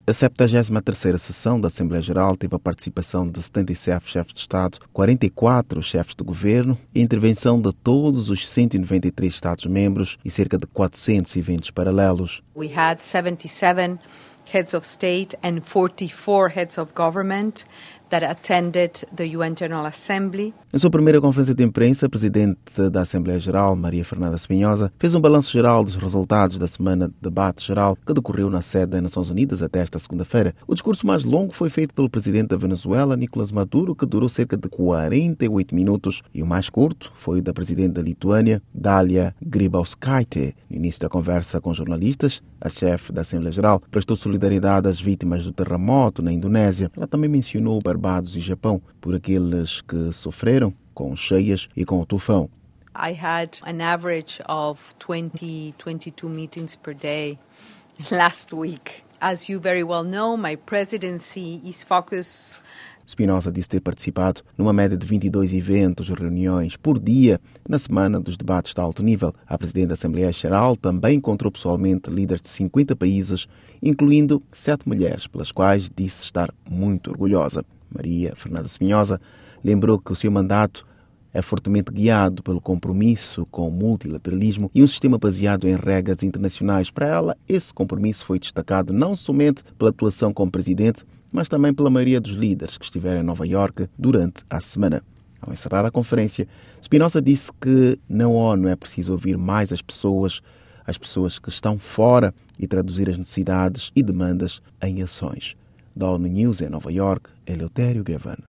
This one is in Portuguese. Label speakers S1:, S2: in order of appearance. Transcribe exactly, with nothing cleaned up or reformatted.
S1: A setenta e terceira sessão da Assembleia Geral teve a participação de setenta e sete chefes de Estado, quarenta e quatro chefes de governo e a intervenção de todos os cento e noventa e três Estados-membros e cerca de quatrocentos eventos paralelos.
S2: We had seventy-seven heads of state and forty-four heads of government that attended the U N General Assembly.
S1: Na sua primeira conferência de imprensa, a Presidente da Assembleia Geral, Maria Fernanda Espinhosa, fez um balanço geral dos resultados da semana de debate geral que decorreu na sede das Nações Unidas até esta segunda-feira. O discurso mais longo foi feito pelo Presidente da Venezuela, Nicolás Maduro, que durou cerca de quarenta e oito minutos, e o mais curto foi o da Presidente da Lituânia, Dalia Grybauskaitė. No início da conversa com jornalistas, a chefe da Assembleia Geral prestou solidariedade às vítimas do terremoto na Indonésia. Ela também mencionou Barbados e Japão por aqueles que sofreram com cheias e com o tufão.
S2: I had an average of twenty, twenty-two meetings per day last week. As you very well know, my presidency is focused.
S1: Espinosa disse ter participado numa média de vinte e dois eventos e reuniões por dia na semana dos debates de alto nível. A Presidente da Assembleia Geral também encontrou pessoalmente líderes de cinquenta países, incluindo sete mulheres, pelas quais disse estar muito orgulhosa. Maria Fernanda Espinhosa lembrou que o seu mandato é fortemente guiado pelo compromisso com o multilateralismo e um sistema baseado em regras internacionais. Para ela, esse compromisso foi destacado não somente pela atuação como Presidente, mas também pela maioria dos líderes que estiveram em Nova Iorque durante a semana. Ao encerrar a conferência, Espinosa disse que na ONU é preciso ouvir mais as pessoas, as pessoas que estão fora, e traduzir as necessidades e demandas em ações. Da ONU News em Nova Iorque, Eleutério Gavan.